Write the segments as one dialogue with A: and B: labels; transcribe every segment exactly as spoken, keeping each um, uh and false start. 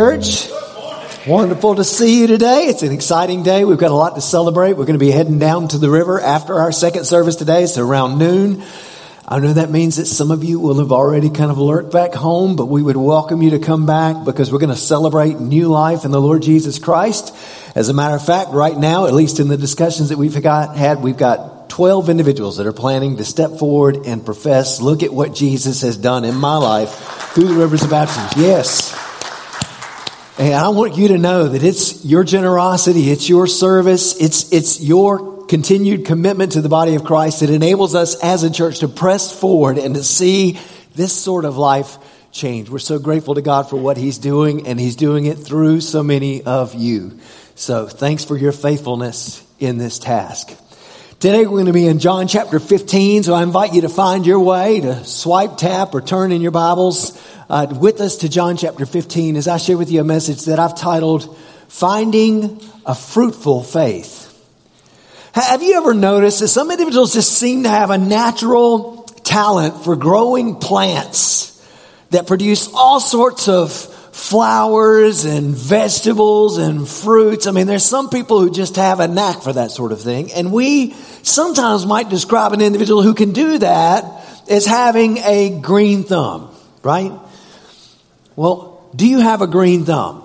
A: Church, wonderful to see you today. It's an exciting day. We've got a lot to celebrate. We're going to be heading down to the river after our second service today. It's around noon. I know that means that some of you will have already kind of lurked back home, but we would welcome you to come back because we're going to celebrate new life in the Lord Jesus Christ. As a matter of fact, right now, at least in the discussions that we've got, had, we've got twelve individuals that are planning to step forward and profess, look at what Jesus has done in my life through the rivers of baptism. Yes. And I want you to know that it's your generosity, it's your service, it's it's your continued commitment to the body of Christ that enables us as a church to press forward and to see this sort of life change. We're so grateful to God for what He's doing, and He's doing it through so many of you. So thanks for your faithfulness in this task. Today we're going to be in John chapter fifteen, so I invite you to find your way to swipe, tap, or turn in your Bibles uh, with us to John chapter fifteen as I share with you a message that I've titled, Finding a Fruitful Faith. Have you ever noticed that some individuals just seem to have a natural talent for growing plants that produce all sorts of flowers and vegetables and fruits? I mean, there's some people who just have a knack for that sort of thing. And we sometimes might describe an individual who can do that as having a green thumb, right? Well, do you have a green thumb?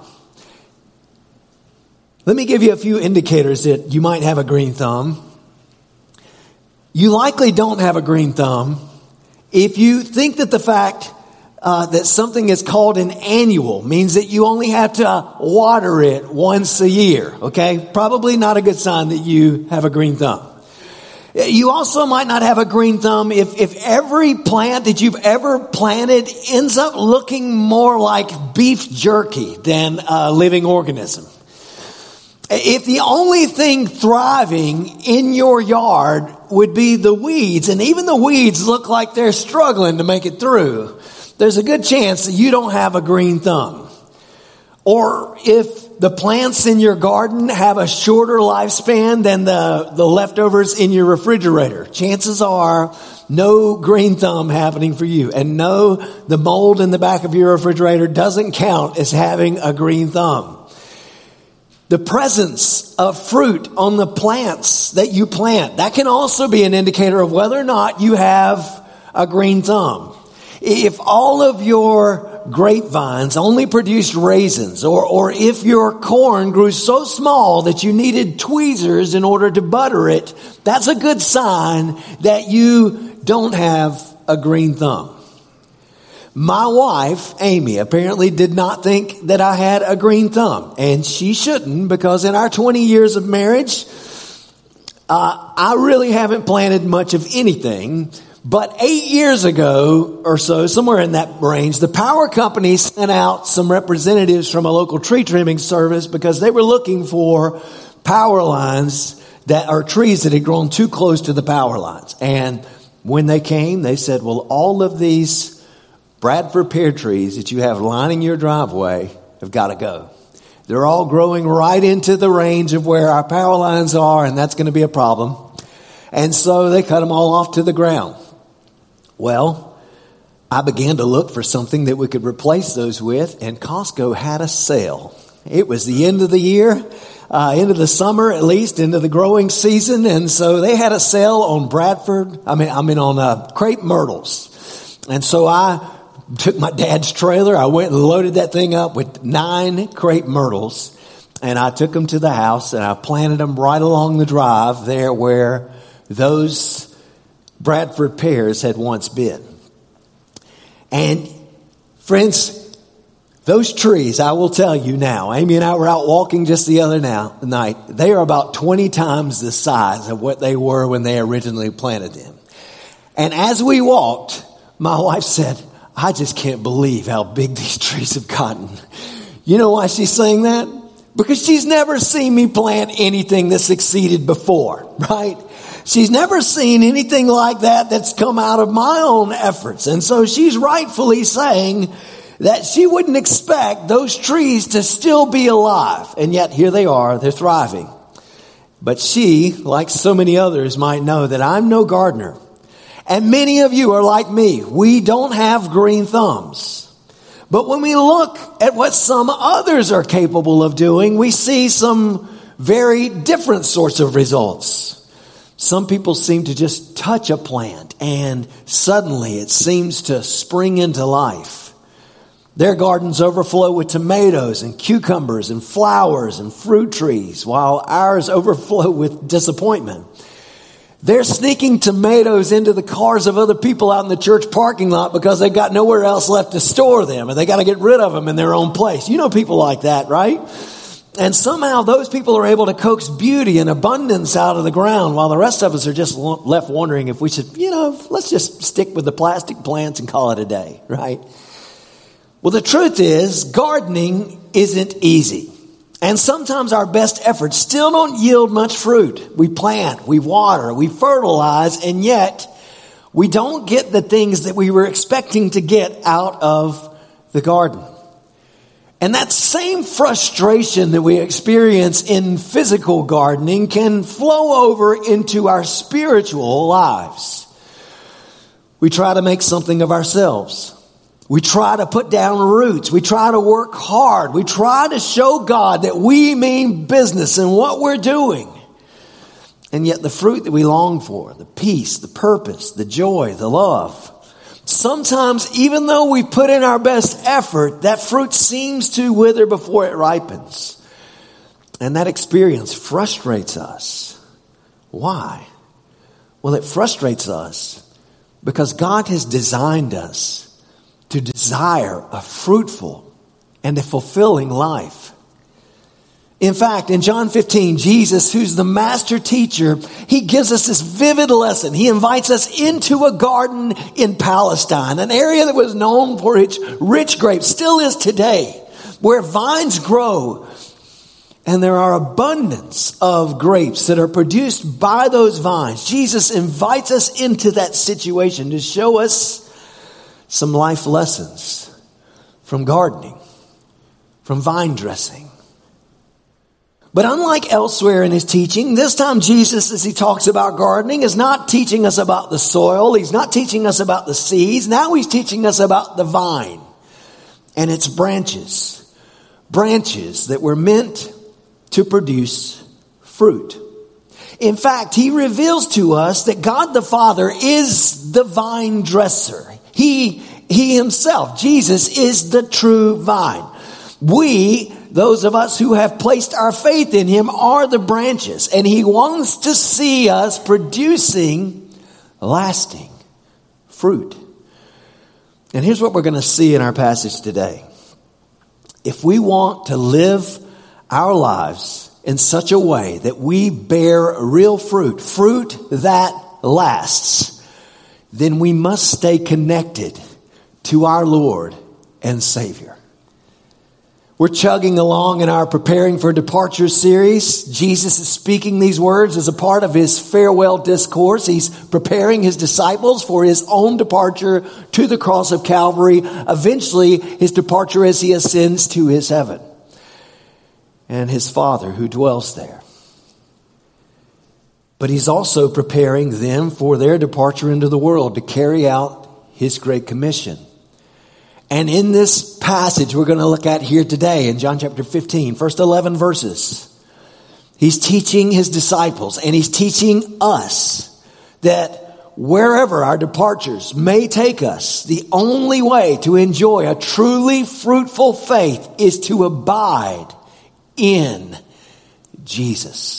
A: Let me give you a few indicators that you might have a green thumb. You likely don't have a green thumb if you think that the fact uh, that something is called an annual means that you only have to water it once a year, okay? Probably not a good sign that you have a green thumb. You also might not have a green thumb if, if every plant that you've ever planted ends up looking more like beef jerky than a living organism. If the only thing thriving in your yard would be the weeds, and even the weeds look like they're struggling to make it through, there's a good chance that you don't have a green thumb. Or if the plants in your garden have a shorter lifespan than the, the leftovers in your refrigerator, chances are no green thumb happening for you. And no, the mold in the back of your refrigerator doesn't count as having a green thumb. The presence of fruit on the plants that you plant, that can also be an indicator of whether or not you have a green thumb. If all of your grapevines only produced raisins, or, or if your corn grew so small that you needed tweezers in order to butter it, that's a good sign that you don't have a green thumb. My wife, Amy, apparently did not think that I had a green thumb, and she shouldn't, because in our twenty years of marriage, uh, I really haven't planted much of anything. But eight years ago or so, somewhere in that range, the power company sent out some representatives from a local tree trimming service because they were looking for power lines that are trees that had grown too close to the power lines. And when they came, they said, well, all of these Bradford pear trees that you have lining your driveway have got to go. They're all growing right into the range of where our power lines are, and that's going to be a problem. And so they cut them all off to the ground. Well, I began to look for something that we could replace those with, and Costco had a sale. It was the end of the year, uh, end of the summer at least, into the growing season, and so they had a sale on Bradford, I mean, I mean on uh, crepe myrtles. And so I took my dad's trailer. I went and loaded that thing up with nine crepe myrtles, and I took them to the house, and I planted them right along the drive there where those Bradford pears had once been. And friends, those trees, I will tell you now, Amy and I were out walking just the other now, night. They are about twenty times the size of what they were when they originally planted them. And as we walked, my wife said, I just can't believe how big these trees have gotten. You know why she's saying that? Because she's never seen me plant anything that succeeded before, right? She's never seen anything like that that's come out of my own efforts. And so she's rightfully saying that she wouldn't expect those trees to still be alive. And yet here they are, they're thriving. But she, like so many others, might know that I'm no gardener. And many of you are like me. We don't have green thumbs. But when we look at what some others are capable of doing, we see some very different sorts of results. Some people seem to just touch a plant and suddenly it seems to spring into life. Their gardens overflow with tomatoes and cucumbers and flowers and fruit trees, while ours overflow with disappointment. They're sneaking tomatoes into the cars of other people out in the church parking lot because they've got nowhere else left to store them and they got to get rid of them in their own place. You know people like that, right? And somehow those people are able to coax beauty and abundance out of the ground while the rest of us are just left wondering if we should, you know, let's just stick with the plastic plants and call it a day, right? Well, the truth is gardening isn't easy. And sometimes our best efforts still don't yield much fruit. We plant, we water, we fertilize, and yet we don't get the things that we were expecting to get out of the garden. And that same frustration that we experience in physical gardening can flow over into our spiritual lives. We try to make something of ourselves. We try to put down roots. We try to work hard. We try to show God that we mean business in what we're doing. And yet the fruit that we long for, the peace, the purpose, the joy, the love, sometimes, even though we put in our best effort, that fruit seems to wither before it ripens. And that experience frustrates us. Why? Well, it frustrates us because God has designed us to desire a fruitful and a fulfilling life. In fact, in John fifteen, Jesus, who's the master teacher, he gives us this vivid lesson. He invites us into a garden in Palestine, an area that was known for its rich grapes, still is today, where vines grow. And there are abundance of grapes that are produced by those vines. Jesus invites us into that situation to show us some life lessons from gardening, from vine dressing. But unlike elsewhere in his teaching, this time Jesus, as he talks about gardening, is not teaching us about the soil. He's not teaching us about the seeds. Now he's teaching us about the vine and its branches. Branches that were meant to produce fruit. In fact, he reveals to us that God the Father is the vine dresser. He, he himself, Jesus, is the true vine. We, those of us who have placed our faith in him, are the branches. And he wants to see us producing lasting fruit. And here's what we're going to see in our passage today. If we want to live our lives in such a way that we bear real fruit, fruit that lasts, then we must stay connected to our Lord and Savior. We're chugging along in our Preparing for Departure series. Jesus is speaking these words as a part of his farewell discourse. He's preparing his disciples for his own departure to the cross of Calvary, eventually his departure as he ascends to his heaven and his Father who dwells there. But he's also preparing them for their departure into the world to carry out his great commission. And in this passage we're going to look at here today in John chapter fifteen, first eleven verses, he's teaching his disciples and he's teaching us that wherever our departures may take us, the only way to enjoy a truly fruitful faith is to abide in Jesus.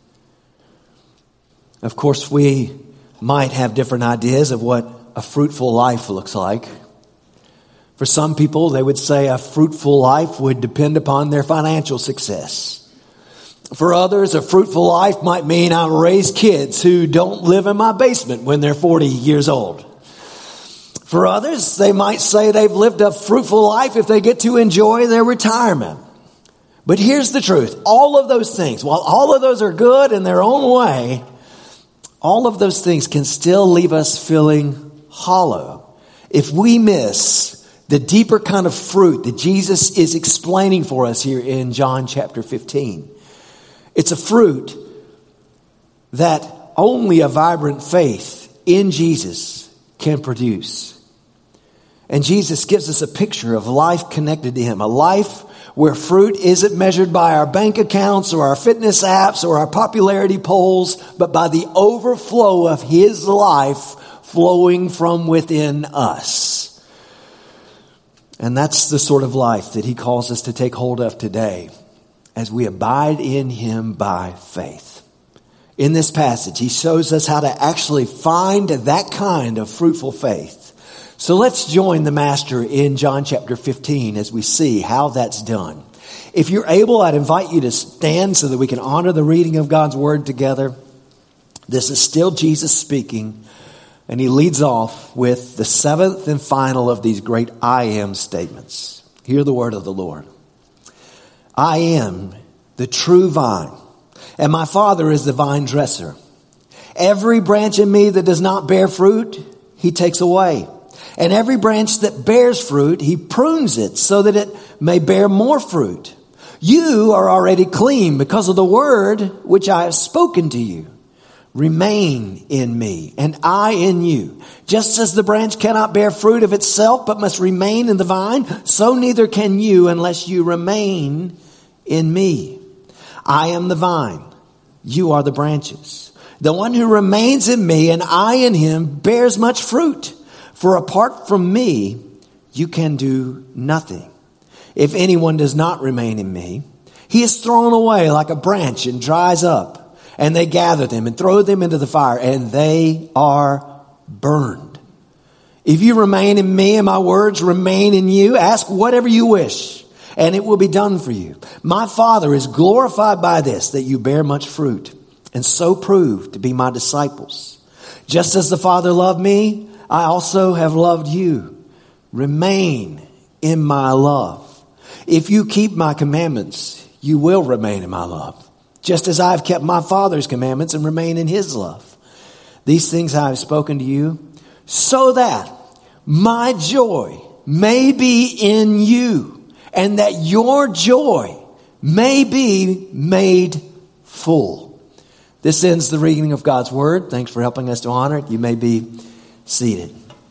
A: Of course, we might have different ideas of what a fruitful life looks like. For some people, they would say a fruitful life would depend upon their financial success. For others, a fruitful life might mean I raise kids who don't live in my basement when they're forty years old. For others, they might say they've lived a fruitful life if they get to enjoy their retirement. But here's the truth. All of those things, while all of those are good in their own way, all of those things can still leave us feeling hollow if we miss the deeper kind of fruit that Jesus is explaining for us here in John chapter fifteen. It's a fruit that only a vibrant faith in Jesus can produce. And Jesus gives us a picture of life connected to him, a life where fruit isn't measured by our bank accounts or our fitness apps or our popularity polls, but by the overflow of his life flowing from within us. And that's the sort of life that he calls us to take hold of today as we abide in him by faith. In this passage, he shows us how to actually find that kind of fruitful faith. So let's join the master in John chapter fifteen as we see how that's done. If you're able, I'd invite you to stand so that we can honor the reading of God's word together. This is still Jesus speaking, and he leads off with the seventh and final of these great I am statements. Hear the word of the Lord. I am the true vine, and my Father is the vine dresser. Every branch in me that does not bear fruit, he takes away. And every branch that bears fruit, he prunes it so that it may bear more fruit. You are already clean because of the word which I have spoken to you. Remain in me, and I in you. Just as the branch cannot bear fruit of itself, but must remain in the vine, so neither can you unless you remain in me. I am the vine. You are the branches. The one who remains in me and I in him bears much fruit. For apart from me, you can do nothing. If anyone does not remain in me, he is thrown away like a branch and dries up. And they gather them and throw them into the fire, and they are burned. If you remain in me and my words remain in you, ask whatever you wish, and it will be done for you. My Father is glorified by this, that you bear much fruit, and so prove to be my disciples. Just as the Father loved me, I also have loved you. Remain in my love. If you keep my commandments, you will remain in my love, just as I have kept my Father's commandments and remain in his love. These things I have spoken to you, so that my joy may be in you, and that your joy may be made full. This ends the reading of God's word. Thanks for helping us to honor it. You may be seated.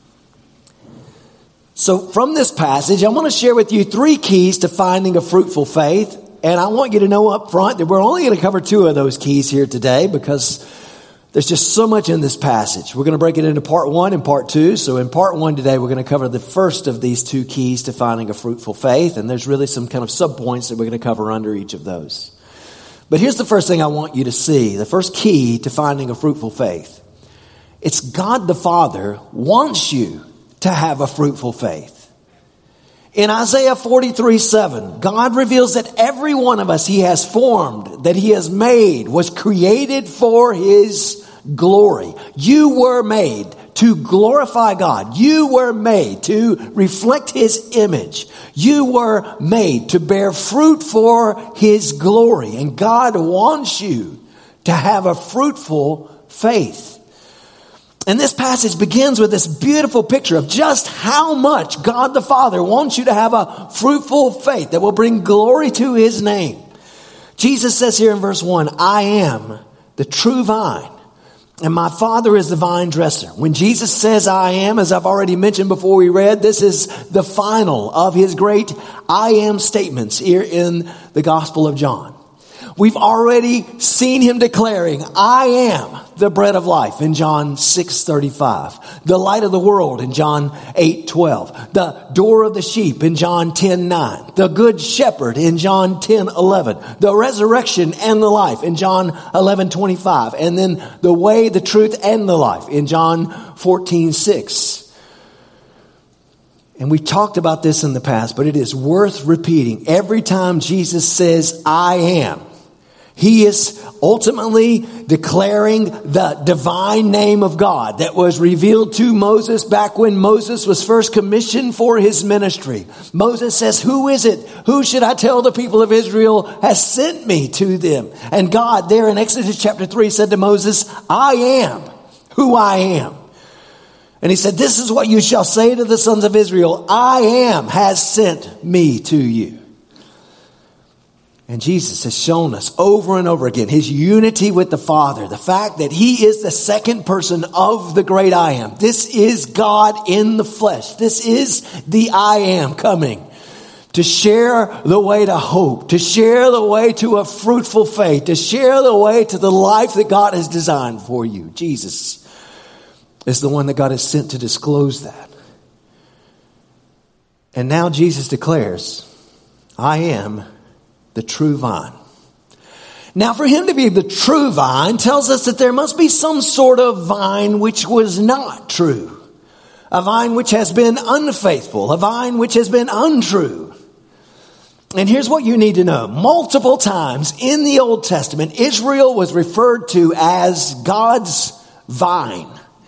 A: So from this passage, I want to share with you three keys to finding a fruitful faith. And I want you to know up front that we're only going to cover two of those keys here today because there's just so much in this passage. We're going to break it into part one and part two. So in part one today, we're going to cover the first of these two keys to finding a fruitful faith. And there's really some kind of subpoints that we're going to cover under each of those. But here's the first thing I want you to see. The first key to finding a fruitful faith. It's God the Father wants you to have a fruitful faith. In Isaiah forty-three seven, God reveals that every one of us he has formed, that he has made, was created for his glory. You were made to glorify God. You were made to reflect his image. You were made to bear fruit for his glory. And God wants you to have a fruitful faith. And this passage begins with this beautiful picture of just how much God the Father wants you to have a fruitful faith that will bring glory to his name. Jesus says here in verse one, I am the true vine, and my Father is the vine dresser. When Jesus says I am, as I've already mentioned before we read, this is the final of his great I am statements here in the Gospel of John. We've already seen him declaring, I am the bread of life in John six thirty-five, the light of the world in John eight twelve, the door of the sheep in John ten nine, the good shepherd in John ten eleven, the resurrection and the life in John eleven twenty-five, and then the way, the truth, and the life in John fourteen six. And we talked about this in the past, but it is worth repeating. Every time Jesus says, I am, he is ultimately declaring the divine name of God that was revealed to Moses back when Moses was first commissioned for his ministry. Moses says, who is it? Who should I tell the people of Israel has sent me to them? And God there in Exodus chapter three said to Moses, I am who I am. And he said, this is what you shall say to the sons of Israel. I am has sent me to you. And Jesus has shown us over and over again his unity with the Father. The fact that he is the second person of the great I am. This is God in the flesh. This is the I am coming to share the way to hope, to share the way to a fruitful faith, to share the way to the life that God has designed for you. Jesus is the one that God has sent to disclose that. And now Jesus declares, I am the true vine. Now, for him to be the true vine tells us that there must be some sort of vine which was not true. A vine which has been unfaithful. A vine which has been untrue. And here's what you need to know. Multiple times in the Old Testament, Israel was referred to as God's vine.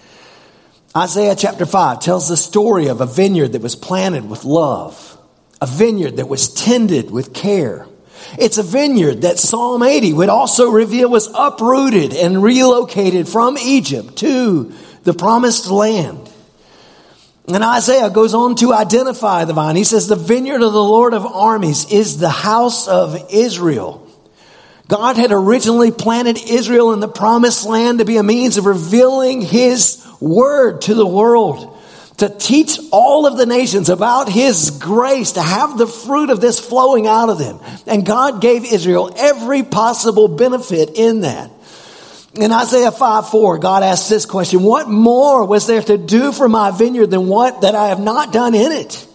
A: Isaiah chapter five tells the story of a vineyard that was planted with love. A vineyard that was tended with care. It's a vineyard that Psalm eighty would also reveal was uprooted and relocated from Egypt to the promised land. And Isaiah goes on to identify the vine. He says, the vineyard of the Lord of armies is the house of Israel. God had originally planted Israel in the promised land to be a means of revealing his word to the world. To teach all of the nations about his grace, to have the fruit of this flowing out of them. And God gave Israel every possible benefit in that. In Isaiah five four, God asks this question, what more was there to do for my vineyard than what that I have not done in it?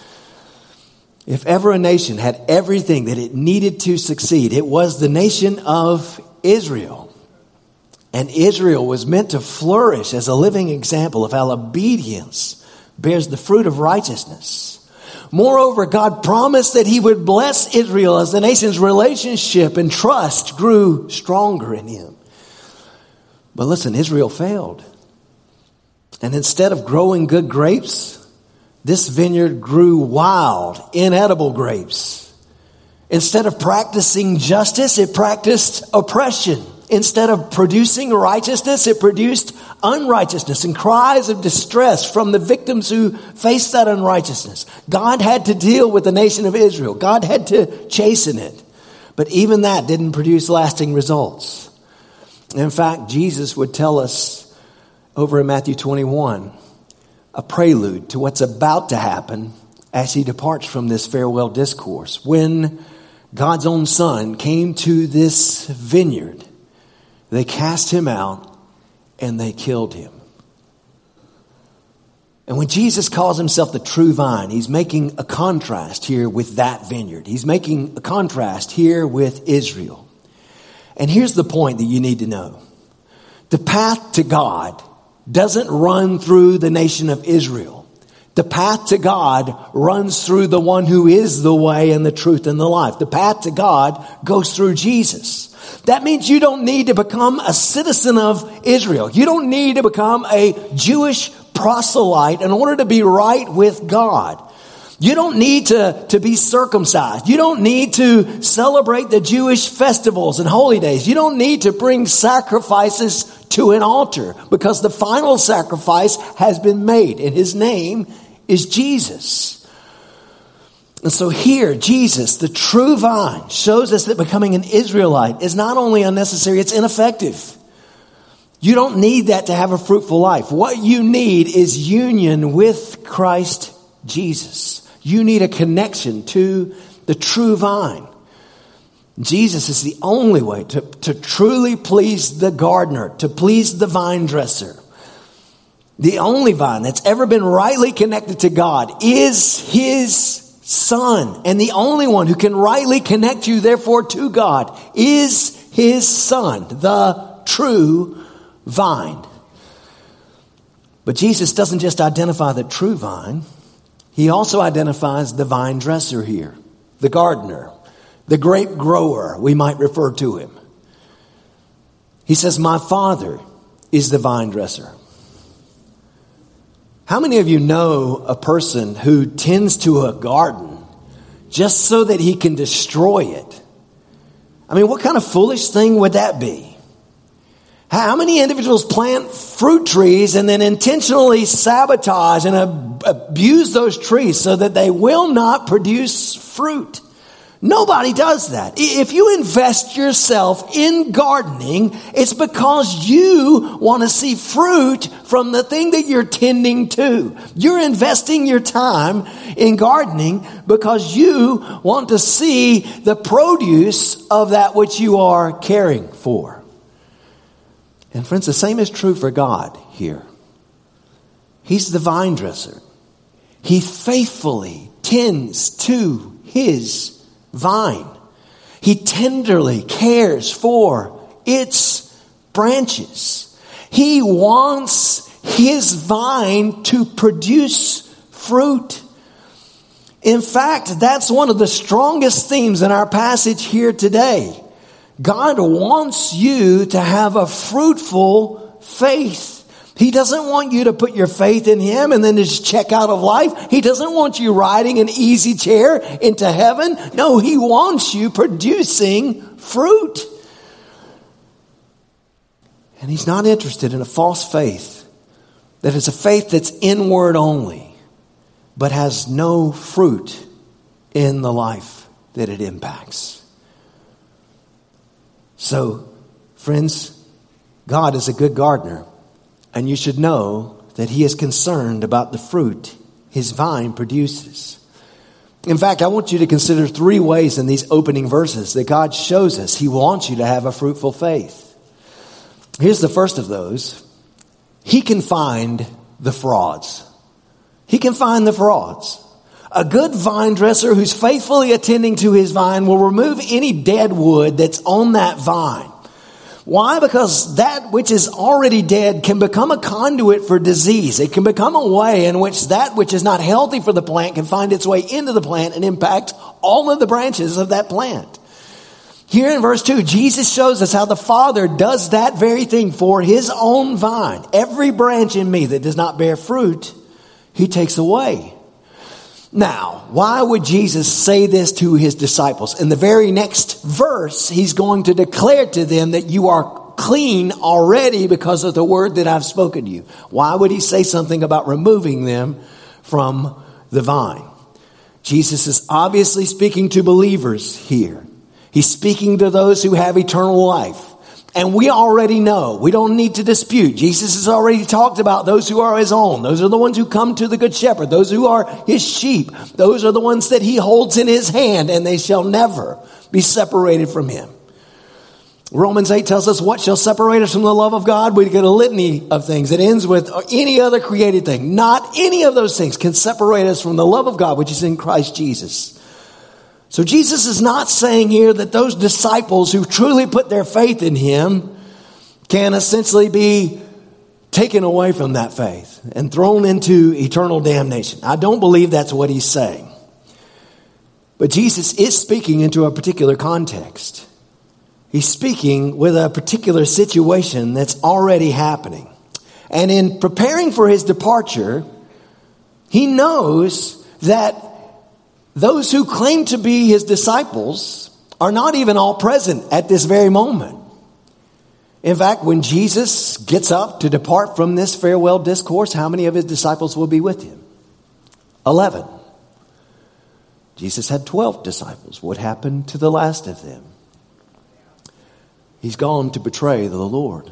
A: If ever a nation had everything that it needed to succeed, it was the nation of Israel. And Israel was meant to flourish as a living example of how obedience bears the fruit of righteousness. Moreover, God promised that he would bless Israel as the nation's relationship and trust grew stronger in him. But listen, Israel failed. And instead of growing good grapes, this vineyard grew wild, inedible grapes. Instead of practicing justice, it practiced oppression. Instead of producing righteousness, it produced unrighteousness and cries of distress from the victims who faced that unrighteousness. God had to deal with the nation of Israel. God had to chasten it. But even that didn't produce lasting results. In fact, Jesus would tell us over in Matthew twenty-one, a prelude to what's about to happen as he departs from this farewell discourse. When God's own Son came to this vineyard, they cast him out and they killed him. And when Jesus calls himself the true vine, he's making a contrast here with that vineyard. He's making a contrast here with Israel. And here's the point that you need to know. The path to God doesn't run through the nation of Israel. The path to God runs through the one who is the way and the truth and the life. The path to God goes through Jesus. That means you don't need to become a citizen of Israel. You don't need to become a Jewish proselyte in order to be right with God. You don't need to, to be circumcised. You don't need to celebrate the Jewish festivals and holy days. You don't need to bring sacrifices to an altar because the final sacrifice has been made and his name is Jesus. And so here, Jesus, the true vine, shows us that becoming an Israelite is not only unnecessary, it's ineffective. You don't need that to have a fruitful life. What you need is union with Christ Jesus. You need a connection to the true vine. Jesus is the only way to, to truly please the gardener, to please the vine dresser. The only vine that's ever been rightly connected to God is his Son. And the only one who can rightly connect you, therefore, to God is his Son, the true vine. But Jesus doesn't just identify the true vine. He also identifies the vine dresser here, the gardener, the grape grower, we might refer to him. He says, my Father is the vine dresser. How many of you know a person who tends to a garden just so that he can destroy it? I mean, what kind of foolish thing would that be? How many individuals plant fruit trees and then intentionally sabotage and ab- abuse those trees so that they will not produce fruit? Nobody does that. If you invest yourself in gardening, it's because you want to see fruit from the thing that you're tending to. You're investing your time in gardening because you want to see the produce of that which you are caring for. And friends, the same is true for God here. He's the vine dresser. He faithfully tends to his vine. He tenderly cares for its branches. He wants his vine to produce fruit. In fact, that's one of the strongest themes in our passage here today. God wants you to have a fruitful faith. He doesn't want you to put your faith in him and then just check out of life. He doesn't want you riding an easy chair into heaven. No, he wants you producing fruit. And he's not interested in a false faith that is a faith that's inward only, but has no fruit in the life that it impacts. So, friends, God is a good gardener. And you should know that he is concerned about the fruit his vine produces. In fact, I want you to consider three ways in these opening verses that God shows us he wants you to have a fruitful faith. Here's the first of those. He can find the frauds. He can find the frauds. A good vine dresser who's faithfully attending to his vine will remove any dead wood that's on that vine. Why? Because that which is already dead can become a conduit for disease. It can become a way in which that which is not healthy for the plant can find its way into the plant and impact all of the branches of that plant. Here in verse two, Jesus shows us how the Father does that very thing for his own vine. Every branch in me that does not bear fruit, he takes away. Now, why would Jesus say this to his disciples? In the very next verse, he's going to declare to them that you are clean already because of the word that I've spoken to you. Why would he say something about removing them from the vine? Jesus is obviously speaking to believers here. He's speaking to those who have eternal life. And we already know, we don't need to dispute. Jesus has already talked about those who are his own. Those are the ones who come to the good shepherd. Those who are his sheep. Those are the ones that he holds in his hand, and they shall never be separated from him. Romans eight tells us what shall separate us from the love of God. We get a litany of things. It ends with any other created thing. Not any of those things can separate us from the love of God, which is in Christ Jesus. So Jesus is not saying here that those disciples who truly put their faith in him can essentially be taken away from that faith and thrown into eternal damnation. I don't believe that's what he's saying. But Jesus is speaking into a particular context. He's speaking with a particular situation that's already happening. And in preparing for his departure, he knows that those who claim to be his disciples are not even all present at this very moment. In fact, when Jesus gets up to depart from this farewell discourse, how many of his disciples will be with him? Eleven. Jesus had twelve disciples. What happened to the last of them? He's gone to betray the Lord.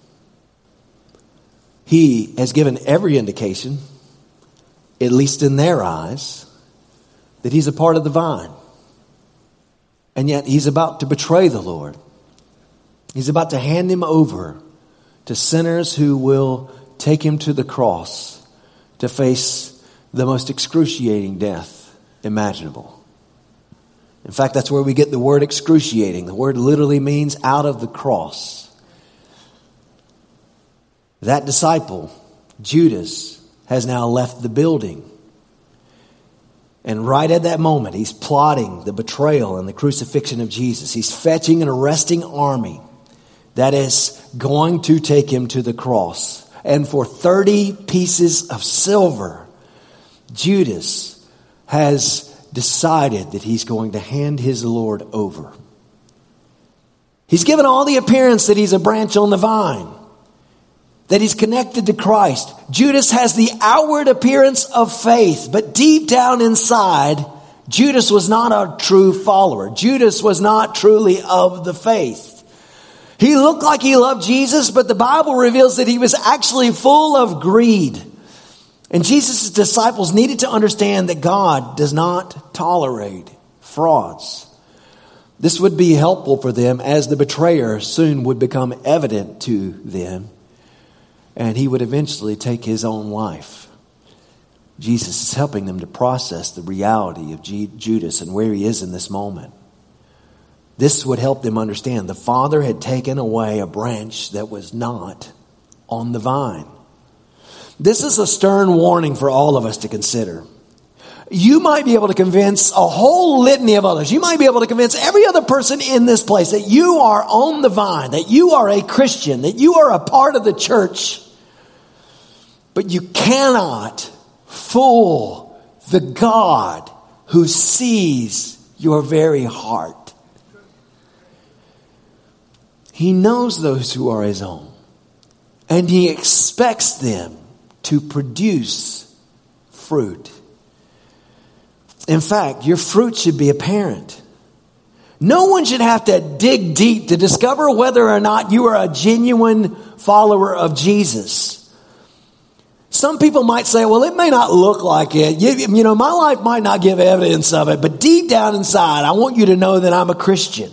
A: He has given every indication, at least in their eyes, that he's a part of the vine. And yet he's about to betray the Lord. He's about to hand him over to sinners who will take him to the cross to face the most excruciating death imaginable. In fact, that's where we get the word excruciating. The word literally means out of the cross. That disciple, Judas, has now left the building. And right at that moment, he's plotting the betrayal and the crucifixion of Jesus. He's fetching an arresting army that is going to take him to the cross. And for thirty pieces of silver, Judas has decided that he's going to hand his Lord over. He's given all the appearance that he's a branch on the vine, that he's connected to Christ. Judas has the outward appearance of faith, but deep down inside, Judas was not a true follower. Judas was not truly of the faith. He looked like he loved Jesus, but the Bible reveals that he was actually full of greed. And Jesus' disciples needed to understand that God does not tolerate frauds. This would be helpful for them as the betrayer soon would become evident to them, and he would eventually take his own life. Jesus is helping them to process the reality of G- Judas and where he is in this moment. This would help them understand the Father had taken away a branch that was not on the vine. This is a stern warning for all of us to consider. You might be able to convince a whole litany of others. You might be able to convince every other person in this place that you are on the vine, that you are a Christian, that you are a part of the church. But you cannot fool the God who sees your very heart. He knows those who are his own, and he expects them to produce fruit. In fact, your fruit should be apparent. No one should have to dig deep to discover whether or not you are a genuine follower of Jesus. Some people might say, well, it may not look like it. You, you know, my life might not give evidence of it, but deep down inside, I want you to know that I'm a Christian.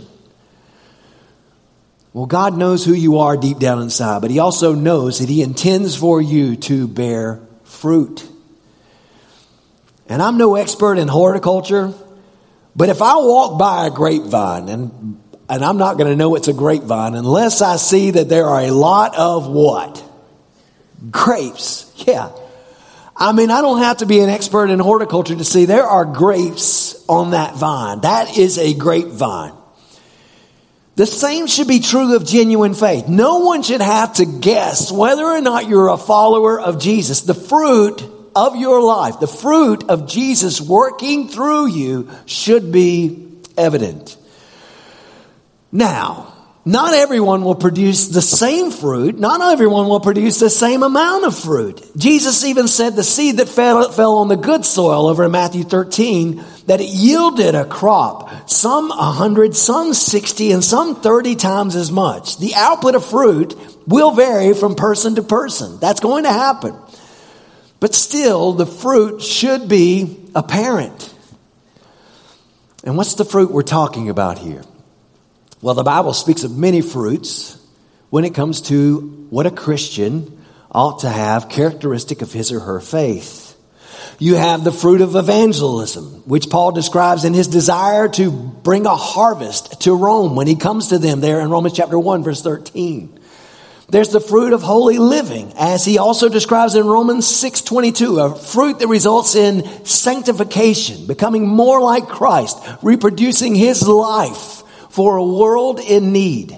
A: Well, God knows who you are deep down inside, but he also knows that he intends for you to bear fruit. And I'm no expert in horticulture, but if I walk by a grapevine, and and I'm not going to know it's a grapevine unless I see that there are a lot of what? Grapes. Yeah. I mean, I don't have to be an expert in horticulture to see there are grapes on that vine. That is a grapevine. The same should be true of genuine faith. No one should have to guess whether or not you're a follower of Jesus. The fruit of your life, the fruit of Jesus working through you should be evident. Now, not everyone will produce the same fruit. Not everyone will produce the same amount of fruit. Jesus even said the seed that fell, fell on the good soil over in Matthew thirteen, that it yielded a crop, some a hundred, some sixty, and some thirty times as much. The output of fruit will vary from person to person. That's going to happen. But still, the fruit should be apparent. And what's the fruit we're talking about here? Well, the Bible speaks of many fruits when it comes to what a Christian ought to have characteristic of his or her faith. You have the fruit of evangelism, which Paul describes in his desire to bring a harvest to Rome when he comes to them there in Romans chapter one, verse thirteen. There's the fruit of holy living, as he also describes in Romans six twenty-two, a fruit that results in sanctification, becoming more like Christ, reproducing his life for a world in need.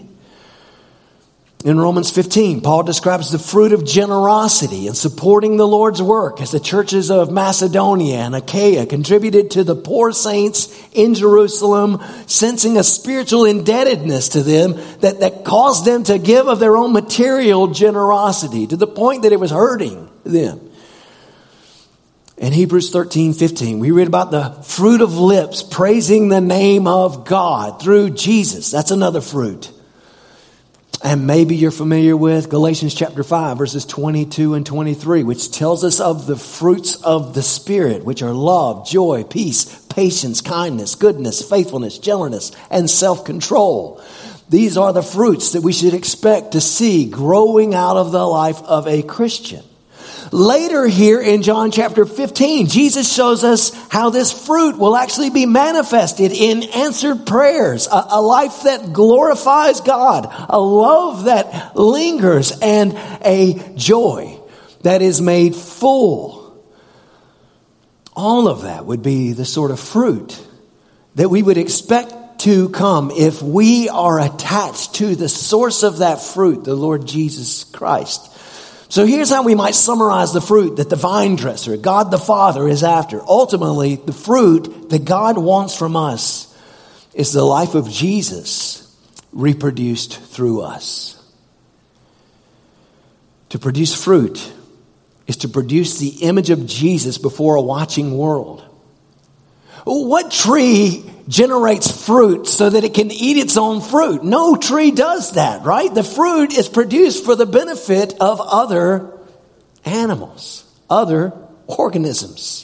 A: In Romans fifteen, Paul describes the fruit of generosity and supporting the Lord's work as the churches of Macedonia and Achaia contributed to the poor saints in Jerusalem, sensing a spiritual indebtedness to them that, that caused them to give of their own material generosity to the point that it was hurting them. In Hebrews thirteen fifteen, we read about the fruit of lips praising the name of God through Jesus. That's another fruit. And maybe you're familiar with Galatians chapter five, verses twenty-two and twenty-three, which tells us of the fruits of the Spirit, which are love, joy, peace, patience, kindness, goodness, faithfulness, gentleness, and self-control. These are the fruits that we should expect to see growing out of the life of a Christian. Later here in John chapter fifteen, Jesus shows us how this fruit will actually be manifested in answered prayers, a, a life that glorifies God, a love that lingers, and a joy that is made full. All of that would be the sort of fruit that we would expect to come if we are attached to the source of that fruit, the Lord Jesus Christ. So here's how we might summarize the fruit that the vine dresser, God the Father, is after. Ultimately, the fruit that God wants from us is the life of Jesus reproduced through us. To produce fruit is to produce the image of Jesus before a watching world. What tree generates fruit so that it can eat its own fruit? No tree does that, right? The fruit is produced for the benefit of other animals, other organisms.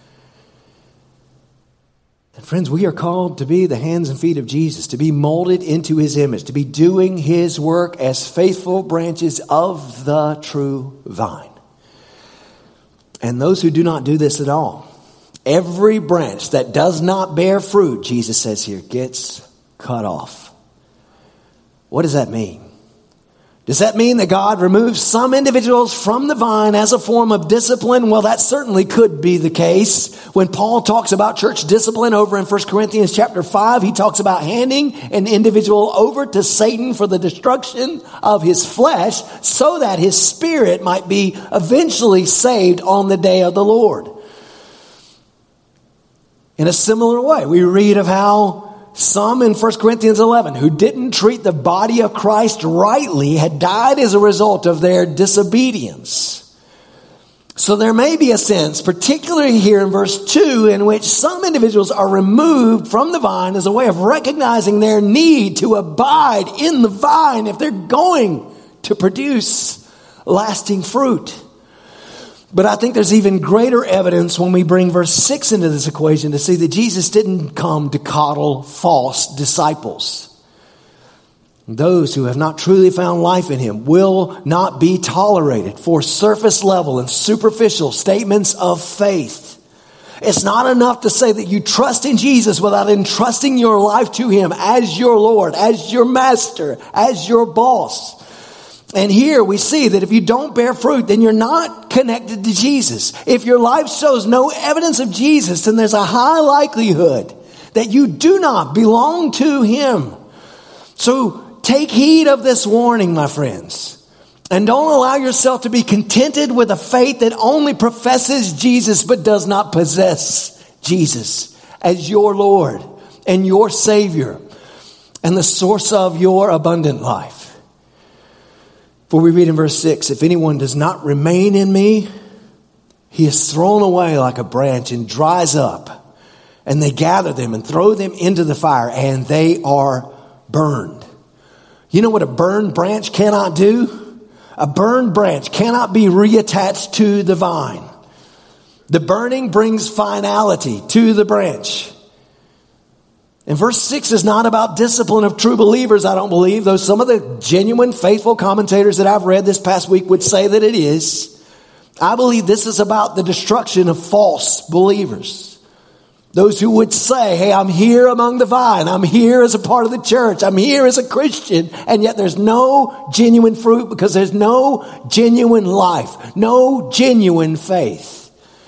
A: And friends, we are called to be the hands and feet of Jesus, to be molded into his image, to be doing his work as faithful branches of the true vine. And those who do not do this at all, every branch that does not bear fruit, Jesus says here, gets cut off. What does that mean? Does that mean that God removes some individuals from the vine as a form of discipline? Well, that certainly could be the case. When Paul talks about church discipline over in First Corinthians chapter five, he talks about handing an individual over to Satan for the destruction of his flesh so that his spirit might be eventually saved on the day of the Lord. In a similar way, we read of how some in First Corinthians eleven who didn't treat the body of Christ rightly had died as a result of their disobedience. So there may be a sense, particularly here in verse two, in which some individuals are removed from the vine as a way of recognizing their need to abide in the vine if they're going to produce lasting fruit. But I think there's even greater evidence when we bring verse six into this equation to see that Jesus didn't come to coddle false disciples. Those who have not truly found life in him will not be tolerated for surface level and superficial statements of faith. It's not enough to say that you trust in Jesus without entrusting your life to him as your Lord, as your master, as your boss. And here we see that if you don't bear fruit, then you're not connected to Jesus. If your life shows no evidence of Jesus, then there's a high likelihood that you do not belong to him. So take heed of this warning, my friends. And don't allow yourself to be contented with a faith that only professes Jesus but does not possess Jesus as your Lord and your Savior and the source of your abundant life. For we read in verse six, if anyone does not remain in me, he is thrown away like a branch and dries up. And they gather them and throw them into the fire, and they are burned. You know what a burned branch cannot do? A burned branch cannot be reattached to the vine. The burning brings finality to the branch. And verse six is not about discipline of true believers, I don't believe, though some of the genuine, faithful commentators that I've read this past week would say that it is. I believe this is about the destruction of false believers. Those who would say, hey, I'm here among the vine. I'm here as a part of the church. I'm here as a Christian. And yet there's no genuine fruit because there's no genuine life, no genuine faith.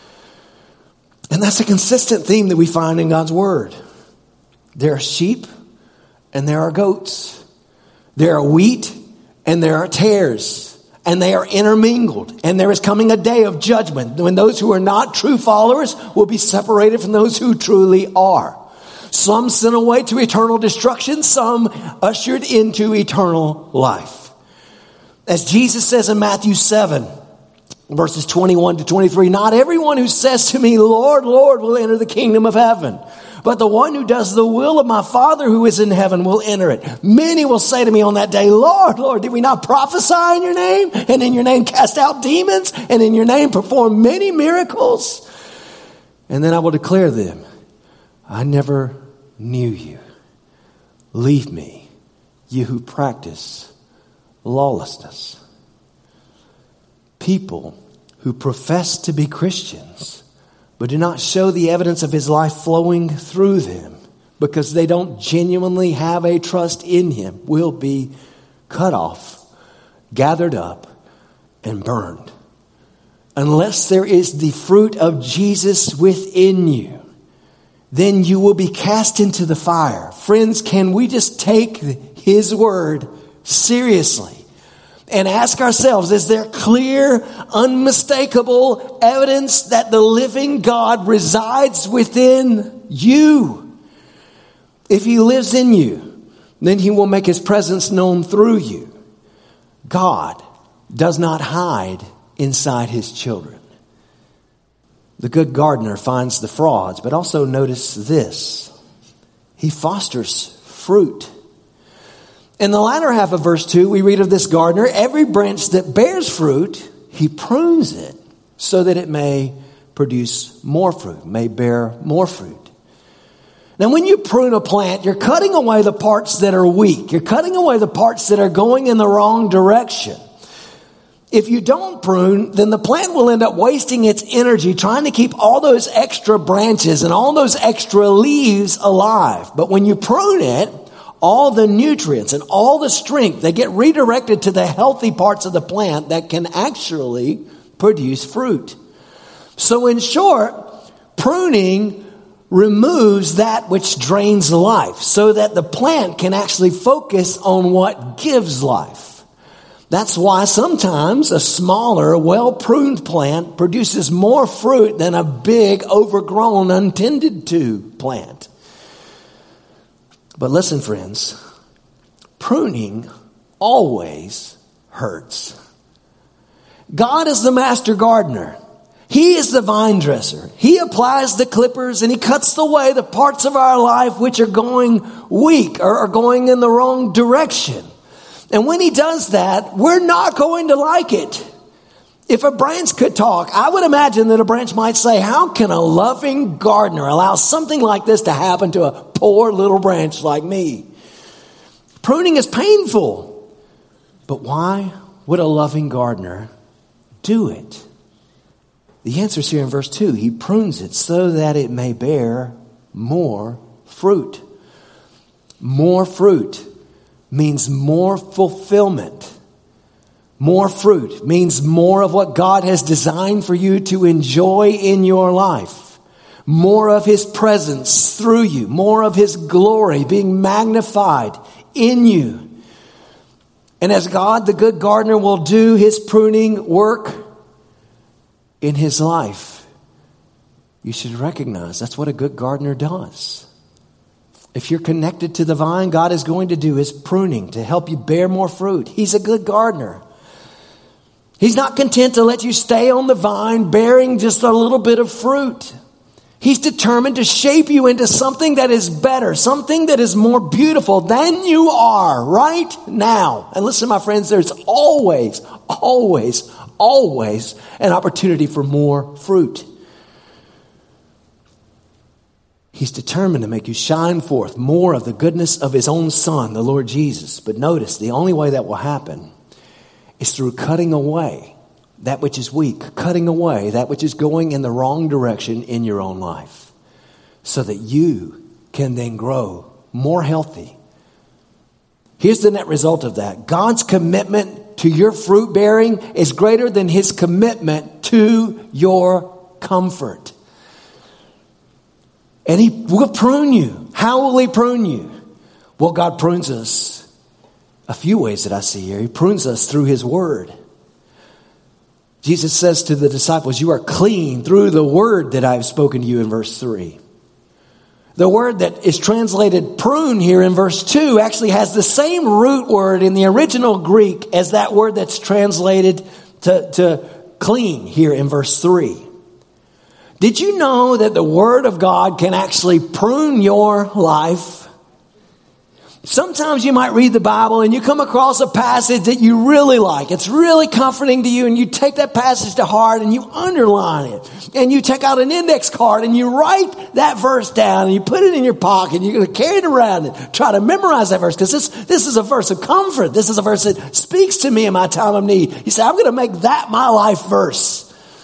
A: And that's a consistent theme that we find in God's word. There are sheep and there are goats. There are wheat and there are tares. And they are intermingled. And there is coming a day of judgment when those who are not true followers will be separated from those who truly are. Some sent away to eternal destruction. Some ushered into eternal life. As Jesus says in Matthew seven, verses twenty-one to twenty-three, not everyone who says to me, Lord, Lord, will enter the kingdom of heaven. But the one who does the will of my Father who is in heaven will enter it. Many will say to me on that day, Lord, Lord, did we not prophesy in your name? And in your name cast out demons? And in your name perform many miracles? And then I will declare them, I never knew you. Leave me, you who practice lawlessness. People who profess to be Christians but do not show the evidence of his life flowing through them because they don't genuinely have a trust in him will be cut off, gathered up, and burned. Unless there is the fruit of Jesus within you, then you will be cast into the fire. Friends, can we just take his word seriously? And ask ourselves, is there clear, unmistakable evidence that the living God resides within you? If he lives in you, then he will make his presence known through you. God does not hide inside his children. The good gardener finds the frauds, but also notice this. He fosters fruit. In the latter half of verse two, we read of this gardener, every branch that bears fruit, he prunes it so that it may produce more fruit, may bear more fruit. Now, when you prune a plant, you're cutting away the parts that are weak. You're cutting away the parts that are going in the wrong direction. If you don't prune, then the plant will end up wasting its energy trying to keep all those extra branches and all those extra leaves alive. But when you prune it, all the nutrients and all the strength, they get redirected to the healthy parts of the plant that can actually produce fruit. So in short, pruning removes that which drains life so that the plant can actually focus on what gives life. That's why sometimes a smaller, well-pruned plant produces more fruit than a big, overgrown, untended to plant. But listen, friends, pruning always hurts. God is the master gardener. He is the vine dresser. He applies the clippers and he cuts away the parts of our life which are going weak or are going in the wrong direction. And when he does that, we're not going to like it. If a branch could talk, I would imagine that a branch might say, how can a loving gardener allow something like this to happen to a poor little branch like me? Pruning is painful. But why would a loving gardener do it? The answer is here in verse two. He prunes it so that it may bear more fruit. More fruit means more fulfillment. More fruit means more of what God has designed for you to enjoy in your life. More of his presence through you. More of his glory being magnified in you. And as God, the good gardener, will do his pruning work in his life, you should recognize that's what a good gardener does. If you're connected to the vine, God is going to do his pruning to help you bear more fruit. He's a good gardener. He's not content to let you stay on the vine bearing just a little bit of fruit. He's determined to shape you into something that is better, something that is more beautiful than you are right now. And listen, my friends, there's always, always, always an opportunity for more fruit. He's determined to make you shine forth more of the goodness of his own Son, the Lord Jesus. But notice, the only way that will happen is through cutting away that which is weak, cutting away that which is going in the wrong direction in your own life, so that you can then grow more healthy. Here's the net result of that. God's commitment to your fruit bearing is greater than his commitment to your comfort. And he will prune you. How will he prune you? Well, God prunes us a few ways that I see here. He prunes us through his word. Jesus says to the disciples, you are clean through the word that I've spoken to you in verse three. The word that is translated prune here in verse two actually has the same root word in the original Greek as that word that's translated to, to clean here in verse three. Did you know that the word of God can actually prune your life? Sometimes you might read the Bible and you come across a passage that you really like. It's really comforting to you, and you take that passage to heart and you underline it. And you take out an index card and you write that verse down and you put it in your pocket. You're going to carry it around and try to memorize that verse, because this, this is a verse of comfort. This is a verse that speaks to me in my time of need. You say, I'm going to make that my life verse.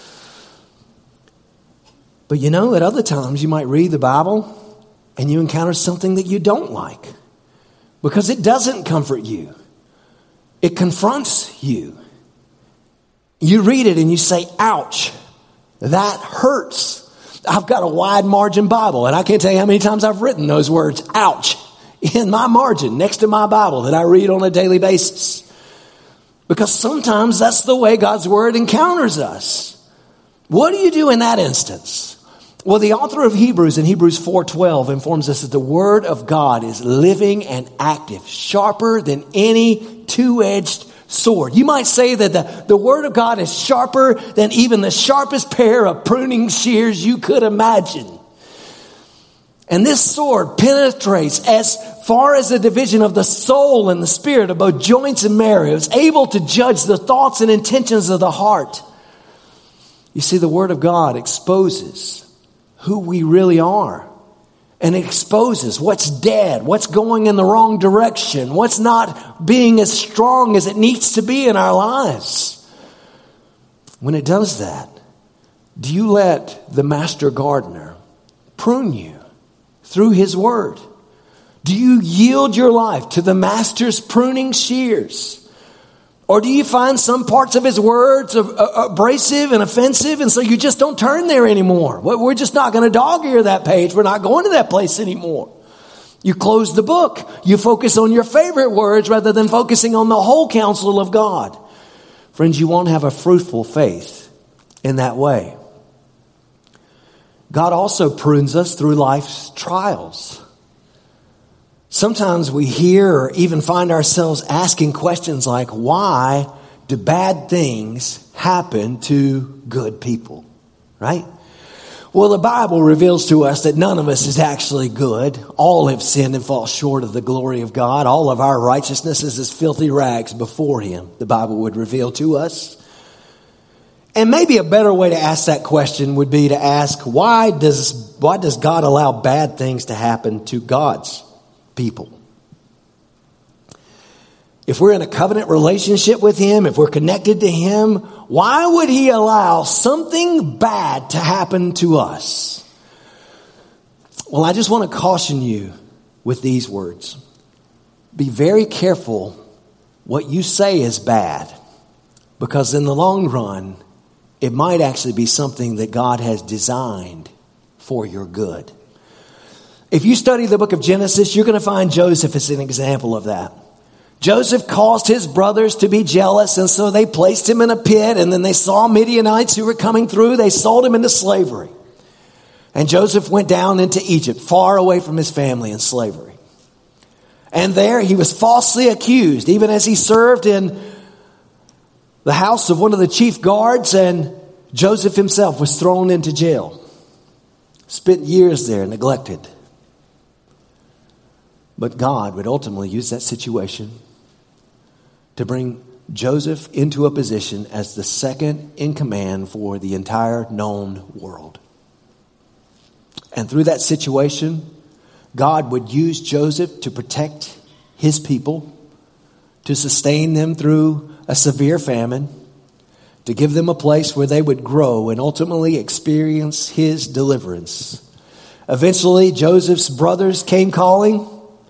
A: But you know, at other times you might read the Bible and you encounter something that you don't like, because it doesn't comfort you. It confronts you. You read it and you say, ouch, that hurts. I've got a wide margin Bible, and I can't tell you how many times I've written those words, ouch, in my margin next to my Bible that I read on a daily basis. Because sometimes that's the way God's word encounters us. What do you do in that instance? Well, the author of Hebrews in Hebrews four twelve informs us that the word of God is living and active, sharper than any two-edged sword. You might say that the, the word of God is sharper than even the sharpest pair of pruning shears you could imagine. And this sword penetrates as far as the division of the soul and the spirit of both joints and marrow. It's able to judge the thoughts and intentions of the heart. You see, the word of God exposes who we really are. And it exposes what's dead, what's going in the wrong direction, what's not being as strong as it needs to be in our lives. When it does that, do you let the master gardener prune you through his word? Do you yield your life to the master's pruning shears? Or do you find some parts of his words abrasive and offensive, and so you just don't turn there anymore? We're just not going to dog ear that page. We're not going to that place anymore. You close the book. You focus on your favorite words rather than focusing on the whole counsel of God. Friends, you won't have a fruitful faith in that way. God also prunes us through life's trials. Sometimes we hear or even find ourselves asking questions like, why do bad things happen to good people? Right? Well, the Bible reveals to us that none of us is actually good. All have sinned and fall short of the glory of God. All of our righteousness is as filthy rags before him, the Bible would reveal to us. And maybe a better way to ask that question would be to ask, why does, why does God allow bad things to happen to God's people? If we're in a covenant relationship with him, if we're connected to him, why would he allow something bad to happen to us? Well, I just want to caution you with these words. Be very careful what you say is bad, because in the long run, it might actually be something that God has designed for your good. If you study the book of Genesis, you're going to find Joseph as an example of that. Joseph caused his brothers to be jealous, and so they placed him in a pit, and then they saw Midianites who were coming through. They sold him into slavery. And Joseph went down into Egypt, far away from his family in slavery. And there he was falsely accused, even as he served in the house of one of the chief guards, and Joseph himself was thrown into jail. Spent years there, neglected. But God would ultimately use that situation to bring Joseph into a position as the second in command for the entire known world. And through that situation, God would use Joseph to protect his people, to sustain them through a severe famine, to give them a place where they would grow and ultimately experience his deliverance. Eventually, Joseph's brothers came calling,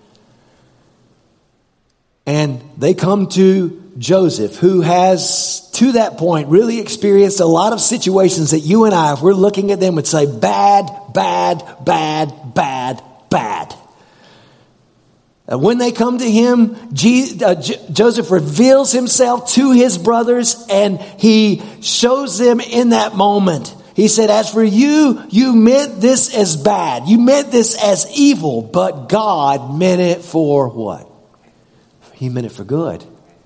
A: and they come to Joseph, who has, to that point, really experienced a lot of situations that you and I, if we're looking at them, would say bad, bad, bad, bad, bad. And when they come to him, G- uh, J- Joseph reveals himself to his brothers, and he shows them in that moment. He said, as for you, you meant this as bad. You meant this as evil, but God meant it for what? He meant it for good.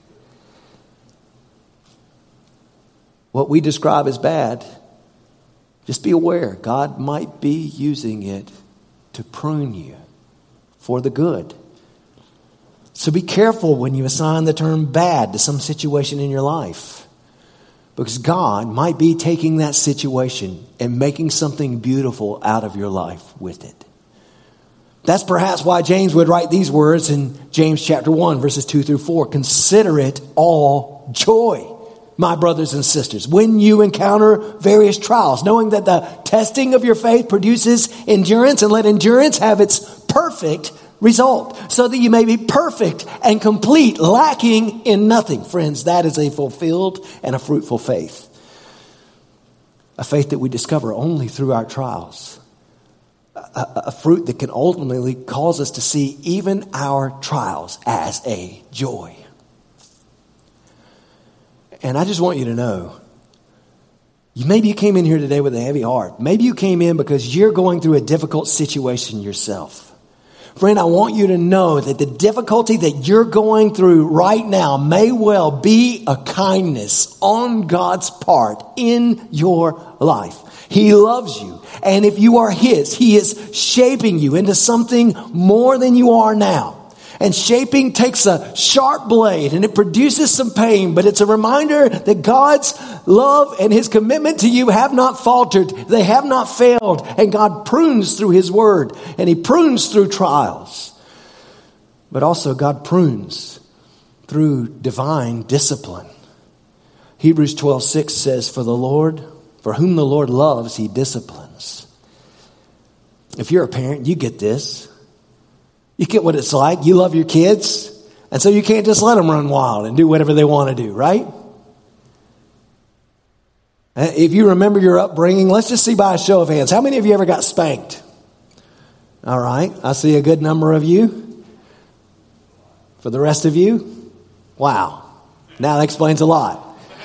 A: What we describe as bad, just be aware, God might be using it to prune you for the good. So be careful when you assign the term bad to some situation in your life, because God might be taking that situation and making something beautiful out of your life with it. That's perhaps why James would write these words in James chapter one, verses two through four. Consider it all joy, my brothers and sisters, when you encounter various trials, knowing that the testing of your faith produces endurance, and let endurance have its perfect result, so that you may be perfect and complete, lacking in nothing. Friends, that is a fulfilled and a fruitful faith. A faith that we discover only through our trials. A, a fruit that can ultimately cause us to see even our trials as a joy. And I just want you to know, maybe you came in here today with a heavy heart. Maybe you came in because you're going through a difficult situation yourself. Friend, I want you to know that the difficulty that you're going through right now may well be a kindness on God's part in your life. He loves you. And if you are His, He is shaping you into something more than you are now. And shaping takes a sharp blade and it produces some pain, but it's a reminder that God's love and His commitment to you have not faltered. They have not failed. And God prunes through His word and He prunes through trials. But also God prunes through divine discipline. Hebrews twelve six says, For the Lord, for whom the Lord loves, He disciplines. If you're a parent, you get this. You get what it's like. You love your kids. And so you can't just let them run wild and do whatever they want to do, right? If you remember your upbringing, let's just see by a show of hands. How many of you ever got spanked? All right. I see a good number of you. For the rest of you, wow. Now that explains a lot.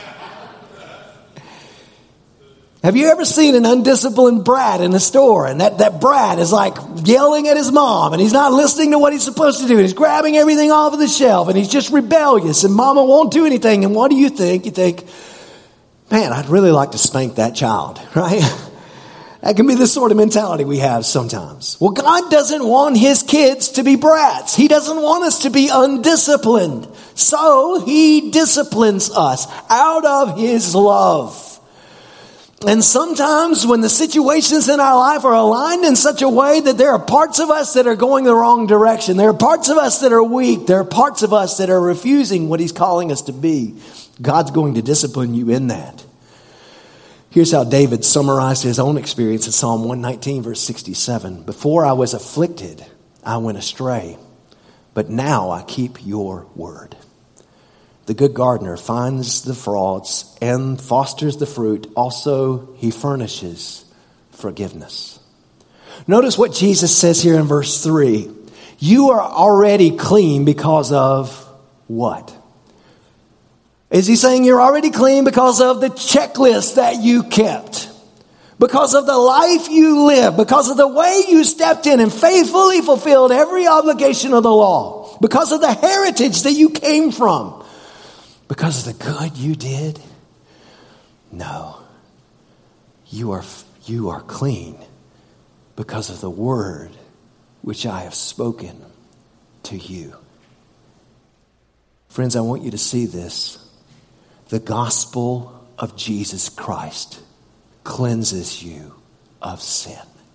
A: Have you ever seen an undisciplined brat in the store? And that, that brat is like yelling at his mom and he's not listening to what he's supposed to do. And he's grabbing everything off of the shelf and he's just rebellious and mama won't do anything. And what do you think? You think, man, I'd really like to spank that child, right? That can be the sort of mentality we have sometimes. Well, God doesn't want His kids to be brats. He doesn't want us to be undisciplined. So He disciplines us out of His love. And sometimes when the situations in our life are aligned in such a way that there are parts of us that are going the wrong direction, there are parts of us that are weak, there are parts of us that are refusing what He's calling us to be, God's going to discipline you in that. Here's how David summarized his own experience in Psalm one nineteen, verse sixty-seven. Before I was afflicted, I went astray, but now I keep your word. The good gardener finds the frauds and fosters the fruit. Also, He furnishes forgiveness. Notice what Jesus says here in verse three. You are already clean because of what? Is He saying you're already clean because of the checklist that you kept? Because of the life you live? Because of the way you stepped in and faithfully fulfilled every obligation of the law? Because of the heritage that you came from? Because of the good you did? No. You are, you are clean because of the word which I have spoken to you. Friends, I want you to see this. The gospel of Jesus Christ cleanses you of sin.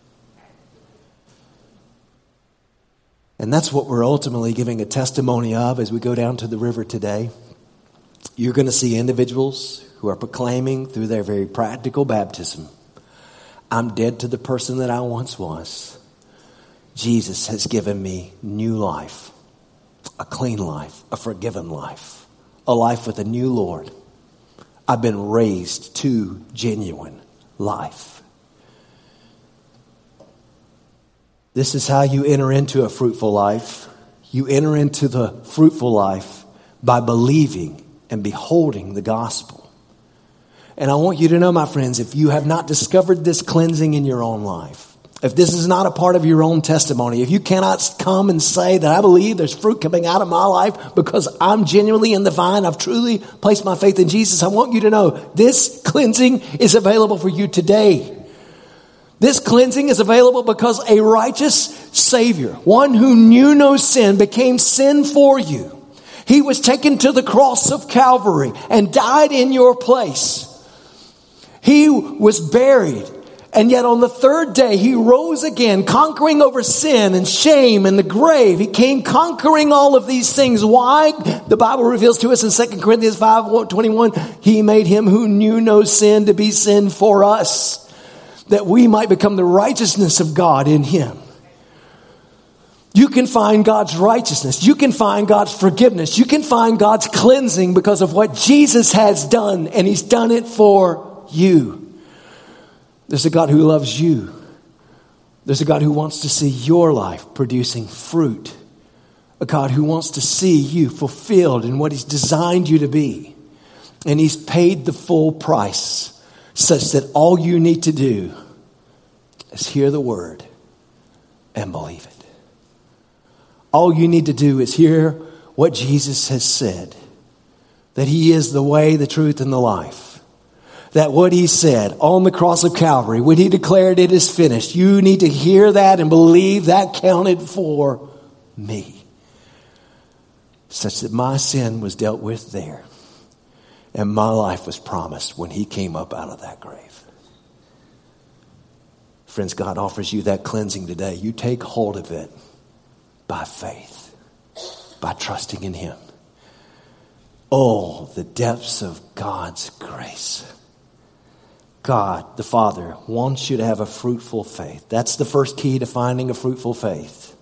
A: And that's what we're ultimately giving a testimony of as we go down to the river today. You're going to see individuals who are proclaiming through their very practical baptism, I'm dead to the person that I once was. Jesus has given me new life, a clean life, a forgiven life, a life with a new Lord. I've been raised to genuine life. This is how you enter into a fruitful life. You enter into the fruitful life by believing and beholding the gospel. And I want you to know, my friends, if you have not discovered this cleansing in your own life, if this is not a part of your own testimony, if you cannot come and say that I believe there's fruit coming out of my life because I'm genuinely in the vine, I've truly placed my faith in Jesus, I want you to know this cleansing is available for you today. This cleansing is available because a righteous Savior, one who knew no sin, became sin for you. He was taken to the cross of Calvary and died in your place. He was buried. And yet on the third day, He rose again, conquering over sin and shame and the grave. He came conquering all of these things. Why? The Bible reveals to us in Second Corinthians five twenty-one, He made Him who knew no sin to be sin for us, that we might become the righteousness of God in Him. You can find God's righteousness. You can find God's forgiveness. You can find God's cleansing because of what Jesus has done, and He's done it for you. There's a God who loves you. There's a God who wants to see your life producing fruit. A God who wants to see you fulfilled in what He's designed you to be. And He's paid the full price such that all you need to do is hear the word and believe it. All you need to do is hear what Jesus has said, that he is the way, the truth, and the life. That what he said on the cross of Calvary, when he declared it is finished, you need to hear that and believe that counted for me, such that my sin was dealt with there and my life was promised when he came up out of that grave. Friends, God offers you that cleansing today. You take hold of it by faith, by trusting in him. Oh, the depths of God's grace. God, the Father, wants you to have a fruitful faith. That's the first key to finding a fruitful faith.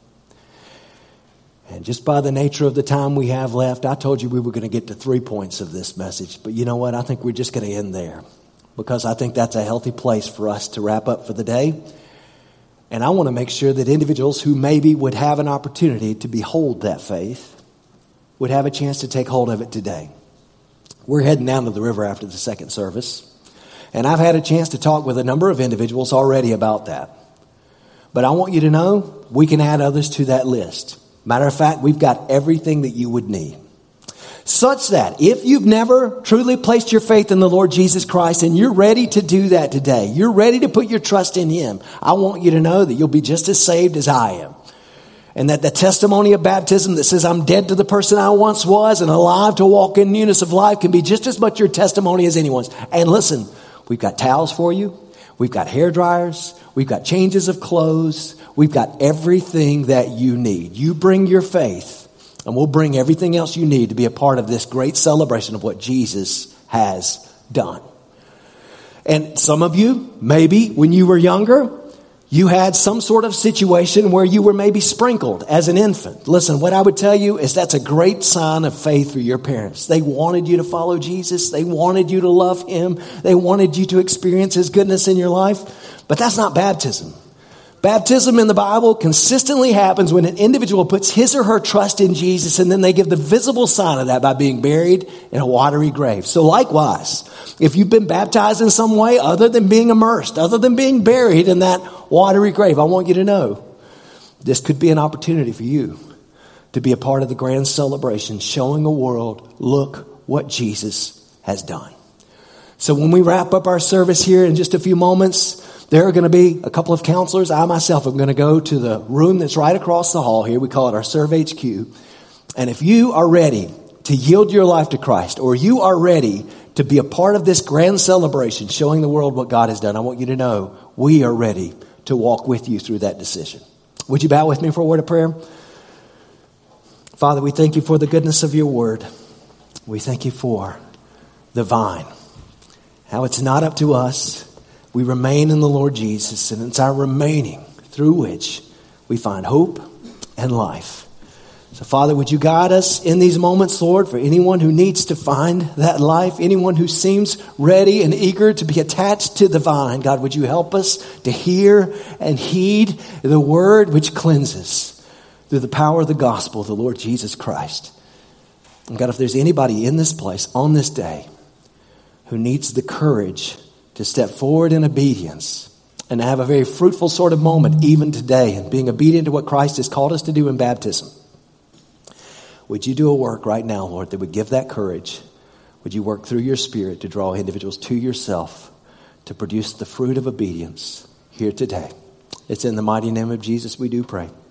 A: And just by the nature of the time we have left, I told you we were going to get to three points of this message. But you know what? I think we're just going to end there, because I think that's a healthy place for us to wrap up for the day. And I want to make sure that individuals who maybe would have an opportunity to behold that faith would have a chance to take hold of it today. We're heading down to the river after the second service. And I've had a chance to talk with a number of individuals already about that. But I want you to know we can add others to that list. Matter of fact, we've got everything that you would need. Such that if you've never truly placed your faith in the Lord Jesus Christ and you're ready to do that today, you're ready to put your trust in him, I want you to know that you'll be just as saved as I am. And that the testimony of baptism that says I'm dead to the person I once was and alive to walk in newness of life can be just as much your testimony as anyone's. And listen, we've got towels for you. We've got hair dryers. We've got changes of clothes. We've got everything that you need. You bring your faith and we'll bring everything else you need to be a part of this great celebration of what Jesus has done. And some of you, maybe when you were younger, you had some sort of situation where you were maybe sprinkled as an infant. Listen, what I would tell you is that's a great sign of faith for your parents. They wanted you to follow Jesus. They wanted you to love him. They wanted you to experience his goodness in your life. But that's not baptism. Baptism in the Bible consistently happens when an individual puts his or her trust in Jesus, and then they give the visible sign of that by being buried in a watery grave. So likewise, if you've been baptized in some way other than being immersed, other than being buried in that watery grave, I want you to know this could be an opportunity for you to be a part of the grand celebration, showing the world, look what Jesus has done. So when we wrap up our service here in just a few moments, there are going to be a couple of counselors. I myself am going to go to the room that's right across the hall here. We call it our Serve H Q. And if you are ready to yield your life to Christ, or you are ready to be a part of this grand celebration, showing the world what God has done, I want you to know we are ready to walk with you through that decision. Would you bow with me for a word of prayer? Father, we thank you for the goodness of your word. We thank you for the vine, how it's not up to us. We remain in the Lord Jesus, and it's our remaining through which we find hope and life. So, Father, would you guide us in these moments, Lord, for anyone who needs to find that life, anyone who seems ready and eager to be attached to the vine. God, would you help us to hear and heed the word which cleanses through the power of the gospel of the Lord Jesus Christ. And God, if there's anybody in this place on this day who needs the courage to step forward in obedience and to have a very fruitful sort of moment even today in being obedient to what Christ has called us to do in baptism, would you do a work right now, Lord, that would give that courage? Would you work through your Spirit to draw individuals to yourself to produce the fruit of obedience here today? It's in the mighty name of Jesus we do pray.